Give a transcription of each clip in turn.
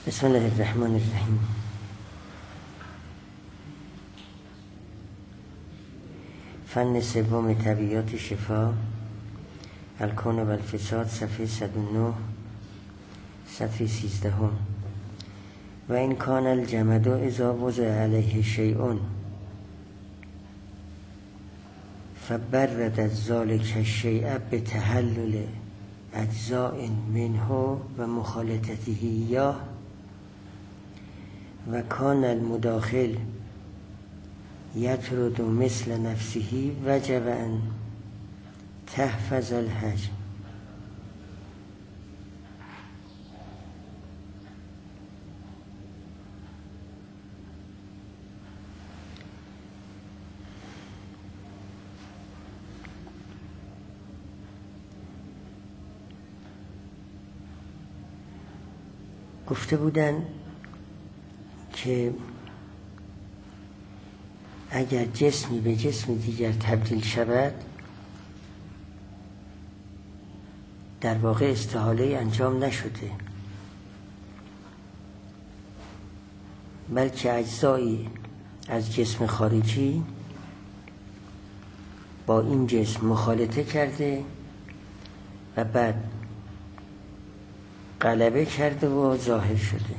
بسم الله الرحمن الرحیم. فن سوم طبیعیات شفا، الکون و الفساد، صفحه 109 صفحه 13. و این کان الجمد اذا وضع علیه شیء فبرد ذلک الشیء بتحلل اجزاء منه و مخالطته ایاه و کان المداخل یطرد مثل نفسه وجب ان تحفظ الحجم. گفته بودن که اگر جسمی به جسم دیگر تبدیل شود در واقع استحاله انجام نشده، بلکه اجزایی از جسم خارجی با این جسم مخالطه کرده و بعد غلبه کرده و ظاهر شده.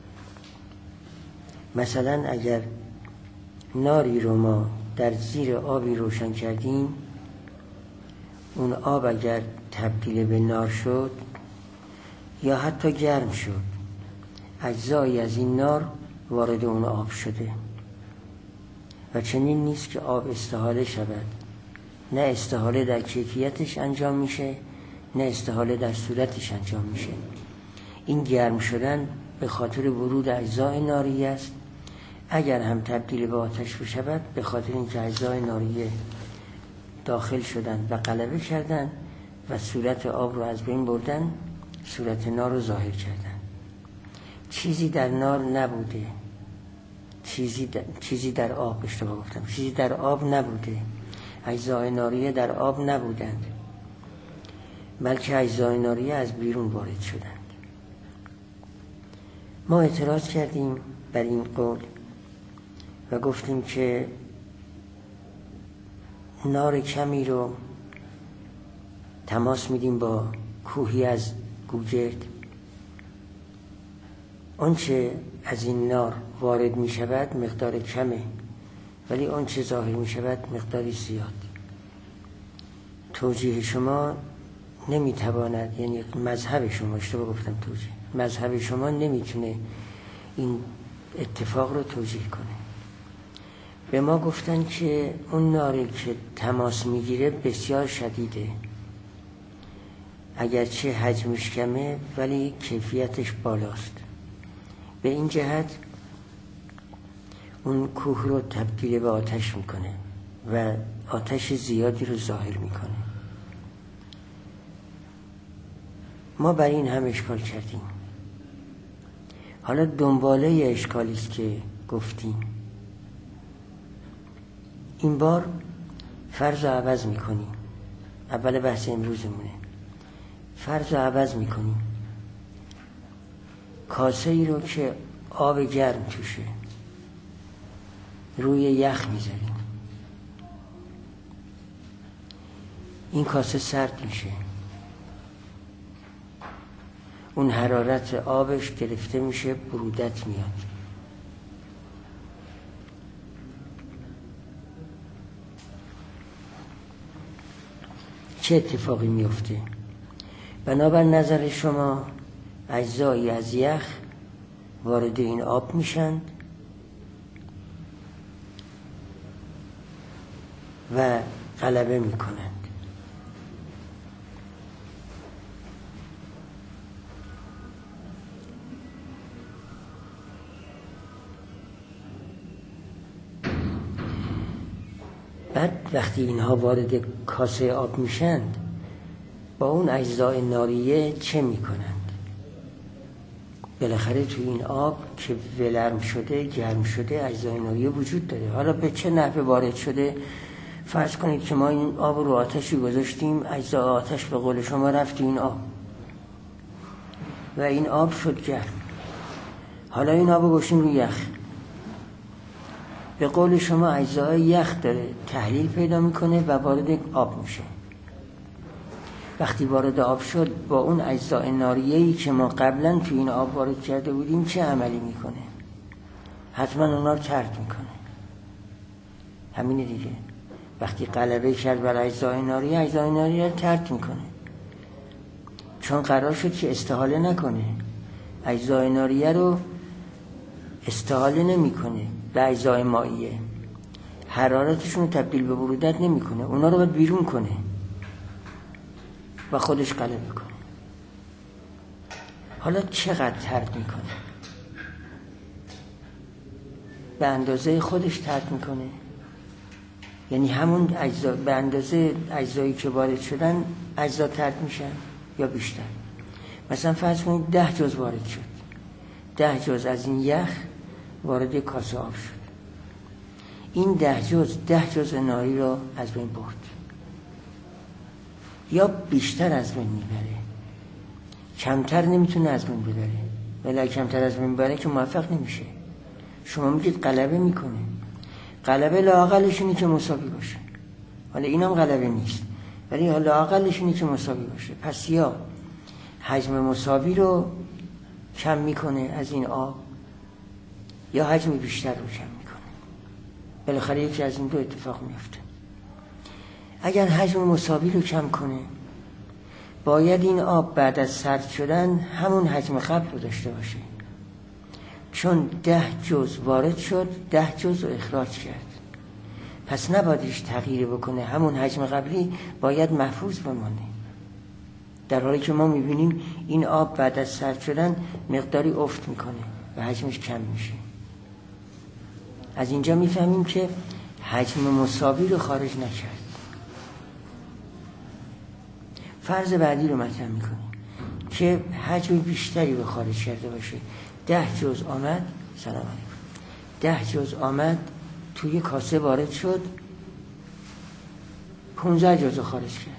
مثلا اگر ناری رو ما در زیر آبی روشن کردیم، اون آب اگر تبدیل به نار شد یا حتی گرم شد، اجزایی از این نار وارد اون آب شده و چنین نیست که آب استحاله شود. نه استحاله در کیفیتش انجام میشه، نه استحاله در صورتش انجام میشه. این گرم شدن به خاطر ورود اجزای ناری است. اگر هم تبدیل به آتش بشود به خاطر اینکه اجزای ناریه داخل شدن و غلبه کردن و صورت آب رو از بین بردن، صورت نار رو ظاهر کردن. چیزی در نار نبوده، چیزی در آب، اشتباه گفتم، چیزی در آب نبوده، اجزای ناریه در آب نبودند، بلکه اجزای ناریه از بیرون وارد شدند. ما اعتراض کردیم بر این قول و گفتیم که نار کمی رو تماس میدیم با کوهی از گوگرد، آنچه از این نار وارد می شود مقدار کمه، ولی آنچه ظاهر می شود مقداری زیاد. توجیه شما نمیتواند، یعنی مذهب شما، اشتباه گفتم توجیه، مذهب شما نمیتونه این اتفاق رو توجیه کنه. به ما گفتن که اون ناری که تماس میگیره بسیار شدیده، اگرچه حجمش کمه ولی کیفیتش بالاست. به این جهت اون کوه رو تبدیل به آتش میکنه و آتش زیادی رو ظاهر میکنه. ما بر این هم اشکال کردیم. حالا دنباله اشکالی است که گفتیم. این بار فرض رو عوض میکنیم. اول بحث امروزمونه. فرض رو عوض میکنیم. کاسه ای رو که آب گرم توشه روی یخ میذاریم، این کاسه سرد میشه، اون حرارت آبش گرفته میشه، برودت میاد. چه اتفاقی میفته؟ بنابر نظر شما اجزایی از یخ وارد این آب میشن و غلبه میکنند. بعد وقتی اینها وارد کاسه آب میشند، با اون اجزای ناریه چه میکنند؟ بالاخره توی این آب که ولرم شده، گرم شده، اجزای ناریه وجود داره. حالا به چه نحوی وارد شده؟ فرض کنید که ما این آب رو آتشی گذاشتیم، اجزای آتش به قول شما رفت این آب و این آب شد گرم. حالا این آب گوشیم روی یخ. به قول شما اجزای یخ داره تحلیل پیدا میکنه و وارد آب میشه. وقتی وارد آب شد با اون اجزای ناریه‌ای که ما قبلا تو این آب وارد کرده بودیم چه عملی میکنه؟ حتما اونا رو طرد میکنه. همینه دیگه. وقتی غلبه کرد بر اجزای ناریه رو طرد میکنه. چون قرار شد که استحاله نکنه. اجزای ناریه رو استحاله نمیکنه به اجزای مائیه. حرارتشون رو تبدیل به برودت نمیکنه. اونا رو باید بیرون کنه و خودش غلبه کنه. حالا چقدر طرد میکنه؟ به اندازه خودش طرد میکنه. یعنی همون اجزا به اندازه اجزایی که وارد شدن اجزا طرد میشن یا بیشتر. مثلا فرض کنید 10 جز وارد شد. 10 جز از این یخ وارد کاسه آب شد. این 10 جز ناری را از بین برد یا بیشتر از بین میبره. کمتر نمیتونه از بین ببره. ولی کمتر از بین ببره که موفق نمیشه. شما میگید غلبه میکنه. غلبه لااقلش اینه که مساوی باشه. حالا اینم غلبه نیست، ولی لااقلش اینه که مساوی باشه. پس یا حجم مساوی رو کم میکنه از این آب یا حجم بیشتر رو کم میکنه. بالاخره یکی از این دو اتفاق میفته. اگر حجم مساوی رو کم کنه باید این آب بعد از سرد شدن همون حجم قبل رو داشته باشه. چون 10 جز وارد شد 10 جز رو اخراج کرد. پس نبایدش تغییر بکنه. همون حجم قبلی باید محفوظ بمانه. در حالی که ما میبینیم این آب بعد از سرد شدن مقداری افت میکنه و حجمش کم میشه. از اینجا میفهمیم که حجم مساوی رو خارج نکرد. فرض بعدی رو مطرح میکنیم که حجم بیشتری رو خارج کرده باشه. 10 جز آمد، سلام علیکم، 10 جز آمد توی کاسه وارد شد، 15 جز رو خارج کرد.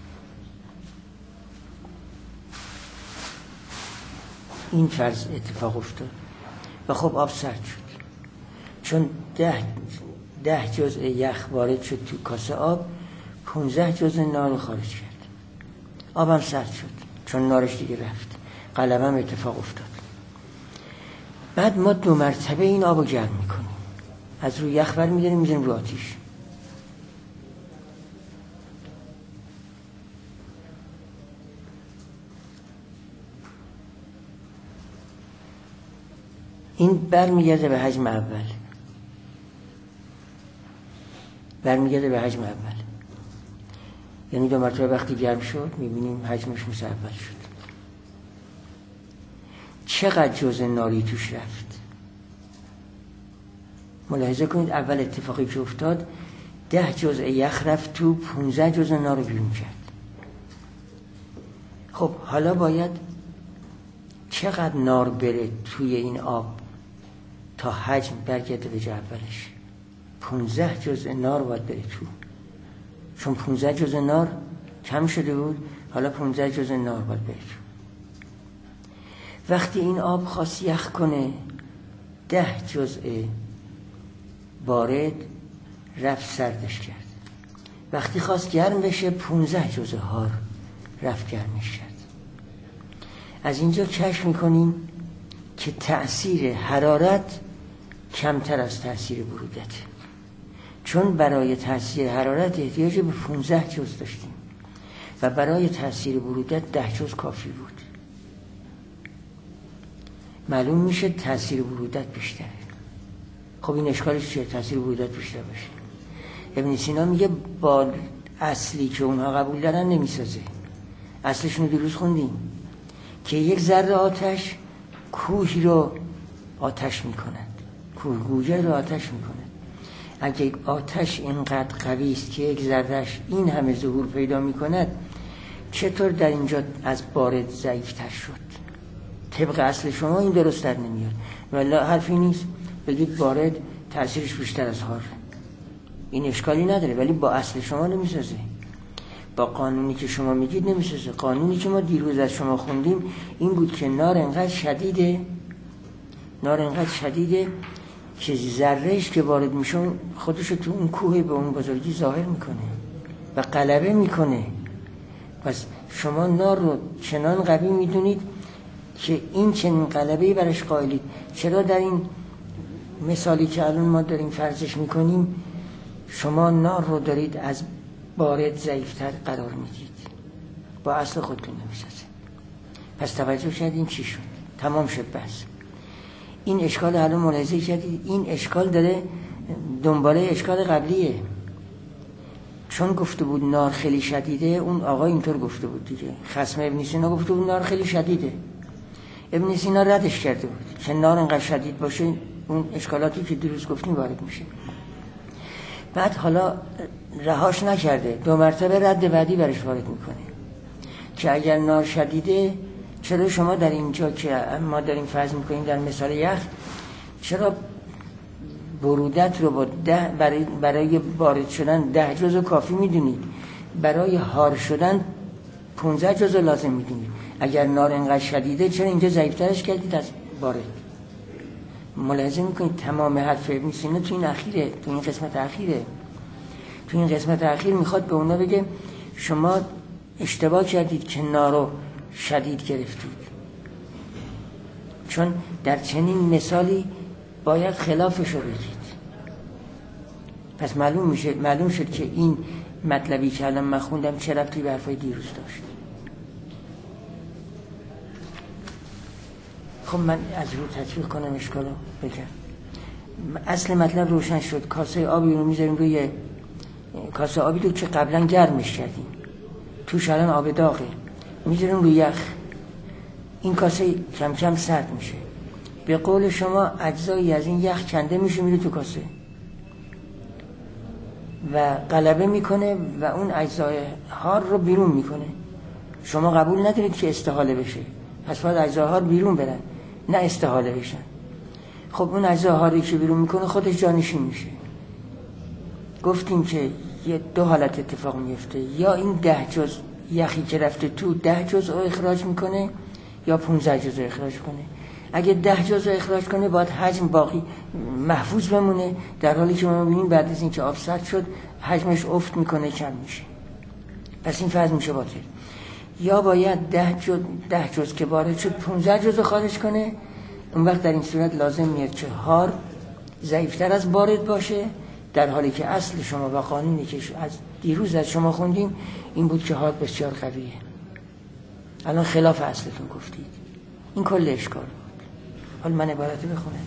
این فرض اتفاق افتاد و خب آب سرد شد. چون 10 جز یخ وارد شد توی کاسه آب، 15 جز نار رو خارج کرد. آبم سرد شد چون نارش دیگه رفت. غلبه هم اتفاق افتاد. بعد ما 2 مرتبه این آب رو گرم میکنیم. از روی یخ برمی‌داریم میذاریم رو آتیش. این برمیگرده به حجم اول. یعنی 2 مرتبه وقتی گرم شد میبینیم حجمش مثل اول شد. چقدر جزء ناری توش رفت؟ ملاحظه کنید اول اتفاقی که افتاد 10 جزء یخ رفت تو، 15 جزء نار رو بیرون کرد. خب حالا باید چقدر نار بره توی این آب تا حجم برگرده به جای اولش؟ 15 جزء نار باید بره تو. چون 15 جزء نار کم شده بود، حالا 15 جزء نار باید بره تو. وقتی این آب خواست یخ کنه 10 جزء بارد رفت سردش کرد. وقتی خواست گرم بشه 15 جزء حار رفت گرمش کرد. از اینجا کشف میکنیم که تأثیر حرارت کمتر از تأثیر برودت. چون برای تأثیر حرارت احتیاج به 15 جزء داشتیم و برای تأثیر برودت 10 جزء کافی بود. معلوم میشه تأثیر برودت بیشتره. خب این اشکالش چیه؟ تأثیر برودت بیشتر باشه. ابن سینا میگه با اصلی که اونها قبول دارن نمیسازه. اصلشون رو دیروز خوندیم که یک ذره آتش کوهی رو آتش میکند، کوه گوجه رو آتش میکند. اگه آتش اینقدر قوی است که یک ذرهش این همه ظهور پیدا میکند، چطور در اینجا از بارد ضعیفتر شد؟ طبق اصل شما این درست در نمیاد. ولی حرفی نیست بگید بارد تأثیرش بیشتر از حار. این اشکالی نداره، ولی با اصل شما نمیسازه. با قانونی که شما میگید نمیسازه. قانونی که ما دیروز از شما خوندیم این بود که نار انقدر شدیده نار اینقدر شدیده که ذرهش که وارد میشه خودشو تو اون کوه به اون بزرگی ظاهر میکنه و غلبه میکنه. پس شما نار رو چنان قوی میدونید که این چنین غلبه‌ای برش قائلید. چرا در این مثالی که الان ما داریم فرضش میکنیم شما نار رو دارید از بارد ضعیفتر قرار میدید، با اصل خودتون نمیسازه. پس توجه شد این چی شد؟ تمام شد بس. این اشکال الان ملاحظه کردید، این اشکال داره دنباله اشکال قبلیه. چون گفته بود نار خیلی شدیده، اون آقا اینطور گفته بود دیگه. خصم ابن سینا گفته بود نار خیلی شدیده، ابن سینا ردش کرده بود که نار انقدر شدید باشه اون اشکالاتی که دیروز گفتیم وارد میشه. بعد حالا رهاش نکرده، 2 مرتبه رد بعدی برش وارد میکنه که اگر نار شدیده، چرا شما در اینجا که ما داریم فرض میکنیم در مثال یخ، چرا برودت رو با 10 برای بارد شدن 10 جزء کافی میدونید، برای هار شدن 15 جزء لازم میدونید؟ اگر نار اینقدر شدیده چرا اینجا ضعیفترش کردید از بارد؟ ملاحظه میکنید تمام حرف ابن سینا تو این اخیره، تو این قسمت اخیره. تو این قسمت اخیر میخواد به اونا بگه شما اشتباه کردید که نار رو شدید گرفتید، چون در چنین مثالی باید خلافش رو بگید. پس معلوم شد که این مطلبی که الان من خوندم چه ربطی به حرفای دیروز داشت. خب من از رو تطبیق کنم اشکالو بگم. اصل مطلب روشن شد. کاسه آبی رو میذاریم روی کاسه آبی رو که قبلا گرمش کردیم، توش الان آب داغه، میذاریم روی یخ، این کاسه کم کم سرد میشه. به قول شما اجزایی از این یخ کنده میشه میره تو کاسه و غلبه میکنه و اون اجزای هار رو بیرون میکنه. شما قبول ندارید که استحاله بشه، پس باید اجزای هار بیرون برن نه استحاله بشن. خب اون اجزای هاری که بیرون میکنه خودش جانشین میشه. گفتیم که یه 2 حالت اتفاق میفته، یا این 10 جزء یخی که رفته تو 10 جزء رو اخراج میکنه یا 15 جزء اخراج کنه. اگه 10 جزء اخراج کنه باید حجم باقی محفوظ بمونه، در حالی که ما میبینیم بعد از این که آب سرد شد حجمش افت میکنه، کم میشه. پس این فرض میشه باطل. یا باید 10 جزء که وارد شد 15 جزء خارج کنه. اون وقت در این صورت لازم میاد که هار ضعیفتر از بارد باشه، در حالی که اصل شما و قانونی که از دیروز از شما خوندیم این بود که هار بسیار قویه. الان خلاف اصلتون گفتید. این کل اشکال بود. حالا من عبارت بخونم.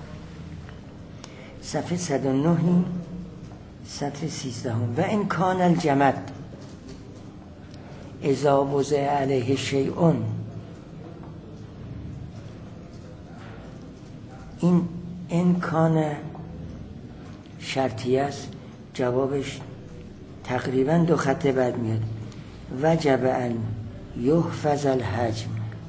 صفحه 109 سطر 13 و ان کان الجمد اذا وضع علیه شیء، این ان کان شرطی است، جوابش تقریبا 2 خط بعد میاد. وجب ان یحفظ الحجم.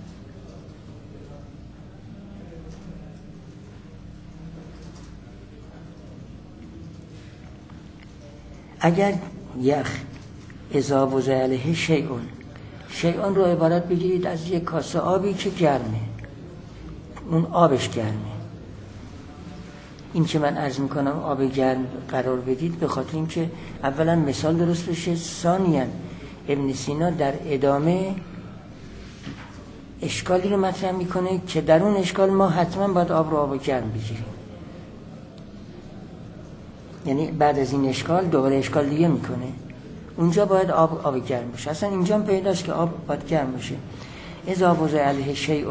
اگر یخ اذا وضع علیه شیء رو عبارت بگیرید از یک کاسه آبی که گرمه، اون آبش گرمه. این که من عرض میکنم آب گرم قرار بدید به خاطر این که اولا مثال درست بشه، ثانیاً ابن سینا در ادامه اشکالی رو مطرح میکنه که در اون اشکال ما حتما باید آب گرم بگیریم. یعنی بعد از این اشکال دوباره اشکال دیگه میکنه، اونجا باید آب گرم باشه. اصلا اینجا هم پیداست که آب باید گرم باشه. اذا وضع علیه شیء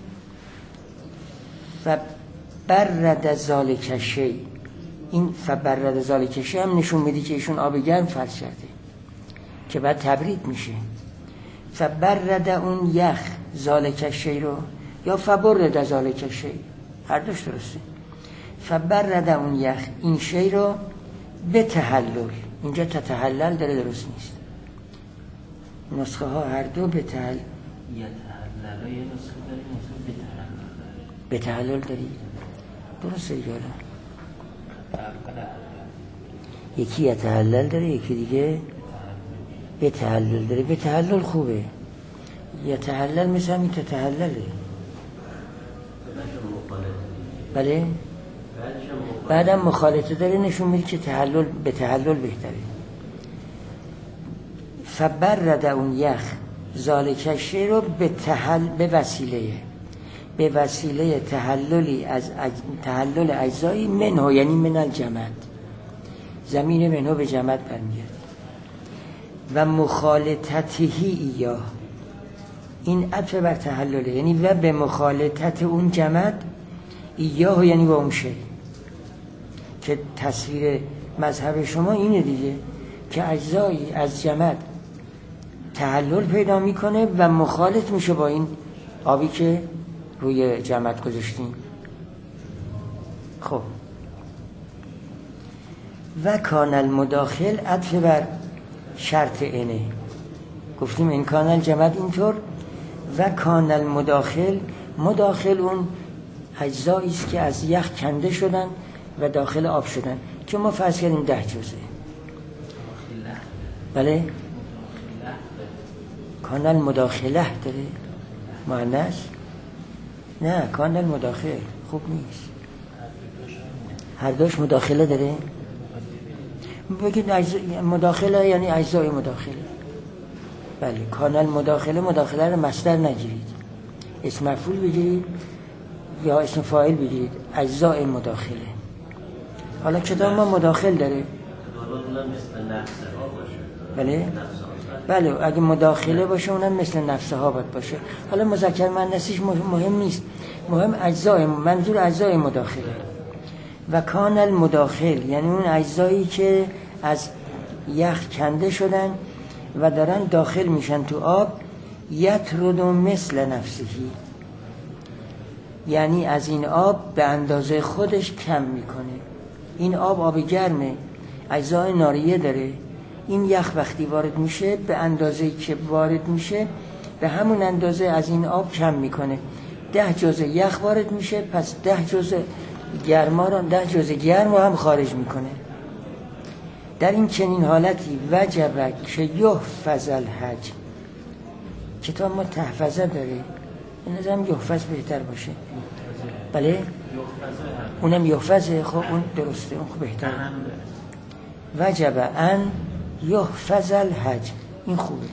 و برد ذالک شیء، این فبرد ذالک شیء هم نشون میده که ایشون آب گرم فرض کرده که بعد تبرید میشه. فبرد اون یخ ذالک شیء رو، یا فبرد ذالک شیء، هر دوش درسته. فبرد اون یخ این شیء رو به تحلل، اینجا تتحلل داره درست نیست، نسخه ها هر دو به تحلل. یتحلل یه نسخه داری، نسخه به تحلل داری، درسته دیگه. یکی یتحلل داره، یکی دیگه به تحلل داره. به تحلل خوبه، یتحلل مثل همین تتحلله. بله؟ بعدم مخالطه داره نشون میده که به تحلل بهتره. فبرد اون یخ ذالک شی رو به وسیله تحللی از تحلل اجزایی منه، یعنی من الجمد، زمین منه به جمد برمیاد. و مخالطتهی ایاه، این عطف بر تحلله، یعنی و به مخالطت اون جمد ایاه، یعنی با اون شی. که تصویر مذهب شما اینه دیگه که اجزایی از جمد تحلل پیدا میکنه و مخالط میشه با این آبی که روی جمد گذاشتیم. خب و کان المداخل عطف بر شرط اینه، گفتیم این کان الجمد اینطور. و کان المداخل، مداخل اون اجزایی است که از یخ کنده شدن و داخل آب شدن، که ما فرض کردیم 10 جزء. بله؟ کان المداخله داره مؤنث؟ نه، کان المداخل خوب نیست. هر دوش مداخله داره؟ بگید مداخله یعنی اجزای مداخله. بله، کان المداخله، مداخله رو مصدر نگیرید، اسم مفعول بگیرید یا اسم فاعل بگیرید، اجزای مداخله. حالا کتاب ما مداخل داره. بله؟ بله، اگه مداخله باشه اونم مثل نفسها باید باشه. حالا مذکر مؤنثیش مهم نیست، مهم اجزای، منظور اجزای مداخله. و کان المداخل یعنی اون اجزایی که از یخ کنده شدن و دارن داخل میشن تو آب. یطرد مثل نفسهی، یعنی از این آب به اندازه خودش کم میکنه. این آب گرمه، اجزای ناریه داره. این یخ وقتی وارد میشه به اندازه‌ای که وارد میشه به همون اندازه از این آب کم میکنه. 10 جزء یخ وارد میشه، پس 10 جزء گرم رو هم خارج میکنه. در این چنین حالتی وجب که یحفظ الحجم، کتاب ما تحفظه داره، این نظرم یحفظ بهتر باشه. بله؟ اونم یحفظه. خب اون درسته، اون خوب بهتره. وجب ان یحفظ الحجم، این خوبه.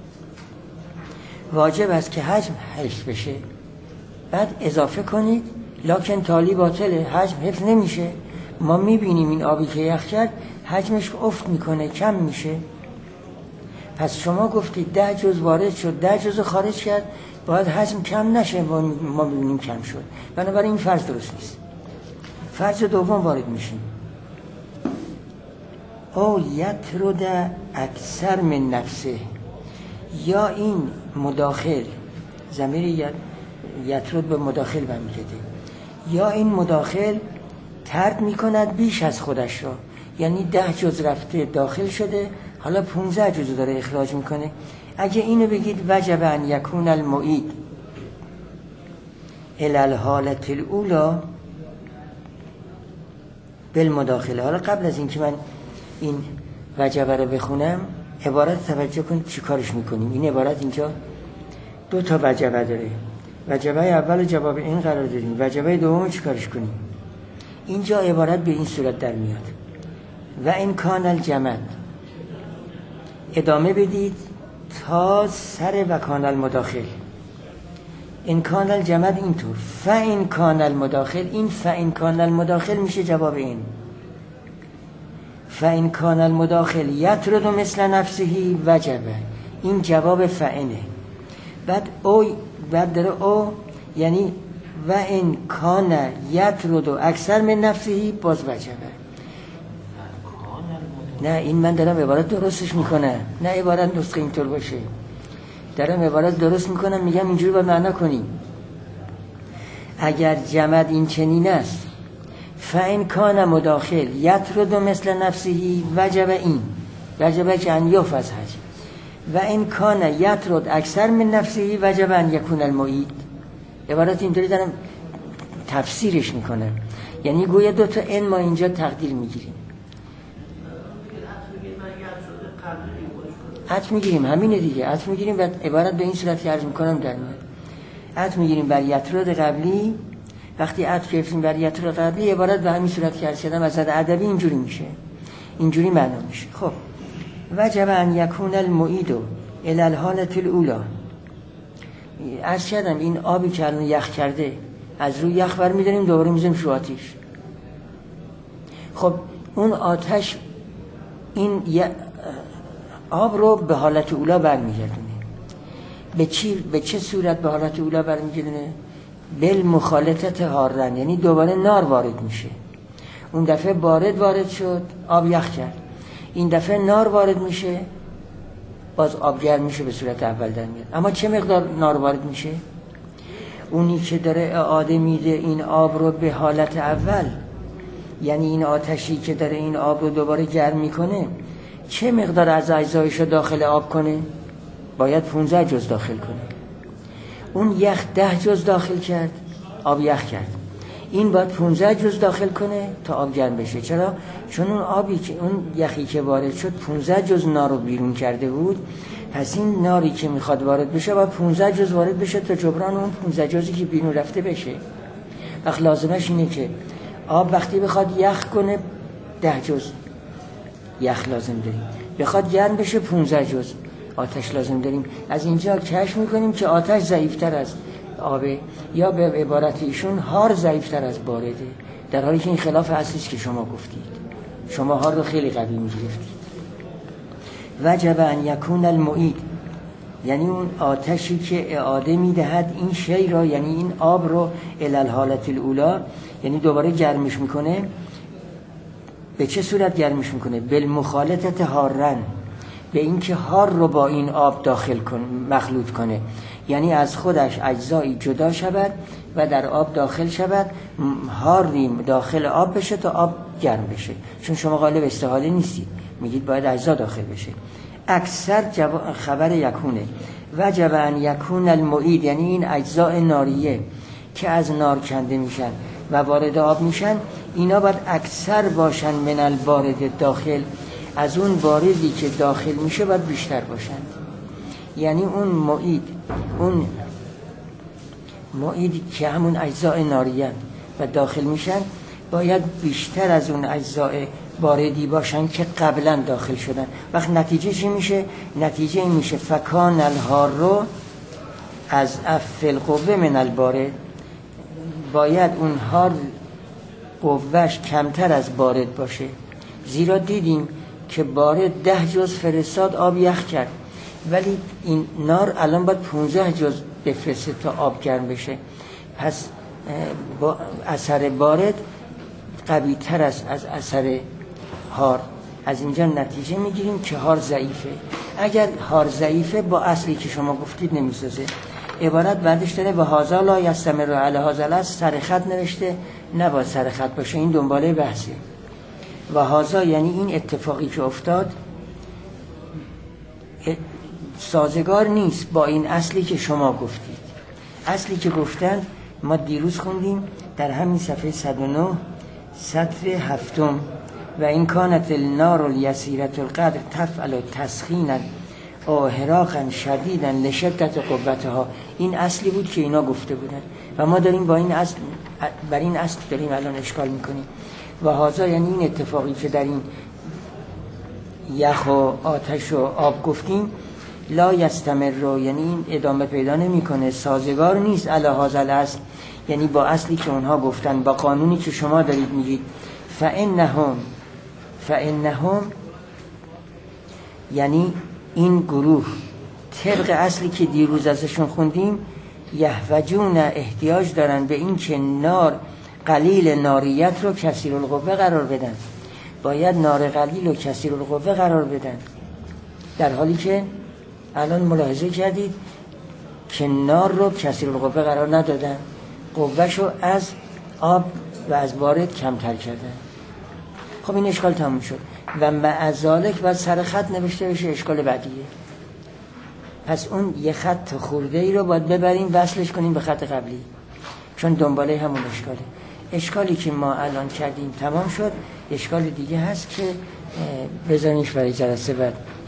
واجب است که حجم حفظ بشه. بعد اضافه کنید لکن تالی باطله، حجم حفظ نمیشه. ما میبینیم این آبی که یخ کرد حجمش افت میکنه، کم میشه. پس شما گفتید 10 جزء وارد شد، 10 جزء خارج کرد، باید حجم کم نشه. ما میبینیم کم شد. بنابراین این فرض درست نیست. فرض دوم وارد میشیم. او یطرد اکثر من نفسه، یا این مداخل، ضمیر یطرد به مداخل برمیگرده، یا این مداخل طرد میکند بیش از خودش را، یعنی 10 جزء رفته داخل شده، حالا 15 جزء داره اخراج میکنه. اگه اینو بگید وجب ان یکون المعید الی الحالة الاولی بالمداخله. حالا قبل از اینکه من این وجبه رو بخونم، عبارت توجه کنید چی کارش میکنیم. این عبارت اینجا 2 تا وجبه داره. وجبه اول جواب این قرار دادیم، وجبه دوم چی کارش کنیم. اینجا عبارت به این صورت در میاد: و این کان الجمد، ادامه بدید تا سر و کان المداخل. این کان الجمد اینطور، فین کان المداخل، این فین کان المداخل میشه جواب این. فین کان المداخل یطرد مثل نفسهی وجبه، این جواب فینه. بعد داره او، یعنی و این کان یطرد اکثر من نفسهی باز وجبه. نه، این من دارم عبارت درستش میکنم، نه عبارت نسخه اینطور باشه. دارم عبارت درست میکنم، میگم اینجوری باید معنا کنیم. اگر جمد این چنین است، فین کان مداخل یطرد مثل نفسهی وجب، این وجب که ان یحفظ حجم. و این کان یطرد اکثر من نفسهی وجب ان یکون المعید. عبارت اینطوری دارم تفسیرش میکنم، یعنی گویا 2 تا این ما اینجا تقدیر میگیریم. عطف میگیریم، همینه دیگه، عطف میگیریم و عبارت به این صورت که عرض میکنم در میاد. عطف میگیریم بر یطرد قبلی وقتی عطف گرفتیم بر یطر قبلی عبارت به همین صورت که عرض کردم از نظر ادبی اینجوری میشه، اینجوری معنا میشه. خب وجب ان یکون المعید الی الحالة الاولی. عرض کردم این آبی که الان یخ کرده از روی یخ برمی‌داریم دوباره میذاریم رو آتش. خب اون آتش این آب رو به حالت اولی برمیگردونه. به چه صورت به حالت اولی برمیگردونه؟ بالمخالطت حارن، یعنی دوباره نار وارد میشه. اون دفعه وارد شد، آب یخ کرد. این دفعه نار وارد میشه، باز آب گرم میشه، به صورت اول در میاد. اما چه مقدار نار وارد میشه؟ اونی که داره اعاده میده این آب رو به حالت اول، یعنی این آتشی که داره این آب رو دوباره گرم میکنه، چه مقدار از اجزایش رو داخل آب کنه؟ باید 15 جز داخل کنه. اون یخ 10 جز داخل کرد، آب یخ کرد. این باید 15 جز داخل کنه تا آب گرم بشه. چرا؟ چون اون آبی که اون یخی که وارد شد 15 جز نار رو بیرون کرده بود. پس این ناری که میخواد وارد بشه باید 15 جز وارد بشه تا جبران اون 15 جزی که بیرون رفته بشه. وقت لازمش اینه که آب وقتی بخواد یخ کنه 10 جز یخ لازم داریم، بخواد گرم بشه 15 جز آتش لازم داریم. از اینجا کشف میکنیم که آتش ضعیفتر از آبه، یا به عبارت ایشون هار ضعیفتر از بارده، در حالی که این خلاف اصلیه که شما گفتید. شما هار رو خیلی قوی میگرفتید. وجب ان یکون المعید، یعنی اون آتشی که اعاده میدهد این شی را، یعنی این آب رو الی الحالة الاولی، یعنی دوباره گرمش میکنه. به چه صورت گرمش میکنه؟ بالمخالطت حارن، به این که هار رو با این آب مخلوط کنه، یعنی از خودش اجزایی جدا شود و در آب داخل شود، هاریم داخل آب بشه تا آب گرم بشه. چون شما غالب استحاله نیستید، میگید باید اجزا داخل بشه. اکثر خبر یکونه. وجب ان یکون المعید، یعنی این اجزاء ناریه که از نار کنده میشن و وارد آب میشن، اینا باید اکثر باشن من البارد داخل، از اون باردی که داخل میشه باید بیشتر باشن. یعنی اون معید که همون اجزاء ناریه و داخل میشن باید بیشتر از اون اجزاء باردی باشن که قبلا داخل شدن. وقت نتیجه چی میشه؟ نتیجه این میشه فکان الهار رو از افل قوه من البارد، باید اون هار قوهش کمتر از بارد باشه. زیرا دیدیم که بارد 10 جز فرستاد آب یخ کرد، ولی این نار الان باید 15 جز بفرسته تا آب گرم بشه. پس با اثر بارد قوی تر از اثر هار. از اینجا نتیجه میگیریم که هار ضعیفه. اگر هار ضعیفه با اصلی که شما گفتید نمیسازه. عبارت بعدش داره و هذا لا یستمر علی هذا الاصل، سر خط نوشته، نباید سر خط باشه، این دنباله بحثه. و هذا یعنی این اتفاقی که افتاد سازگار نیست با این اصلی که شما گفتید. اصلی که گفتن ما دیروز خوندیم در همین صفحه 109 سطر 7: و این کانت النار الیسیرة القدر تفعل تسخینا او حراقا شدیدا لشدت قوتها. این اصلی بود که اینا گفته بودن و ما داریم با این اصل، بر این اصل داریم الان اشکال میکنیم. و هذا یعنی این اتفاقی که در این یخ و آتش و آب گفتیم لا یستمر رو، یعنی این ادامه پیدا نمیکنه، سازگار نیست علی هذا الاصل، یعنی با اصلی که اونها گفتن، با قانونی که شما دارید میگید. فانهم یعنی این گروه طبق اصلی که دیروز ازشون خوندیم یحوجون، احتیاج دارن به این که نار قلیل ناریت رو کثیر القوه قرار بدن، باید نار قلیل و کثیر القوه قرار بدن، در حالی که الان ملاحظه کردید که نار رو کثیر القوه قرار ندادن، قوهشو از آب و از بارد کمتر کردن. خب این اشکال تموم شد و مع ذالک و سر خط نوشته بشه اشکال بعدیه. پس اون یه خط خورده ای رو باید ببریم وصلش کنیم به خط قبلی، چون دنباله همون اشکاله. اشکالی که ما الان کردیم تمام شد. اشکال دیگه هست که بذاریمش برای جلسه بعد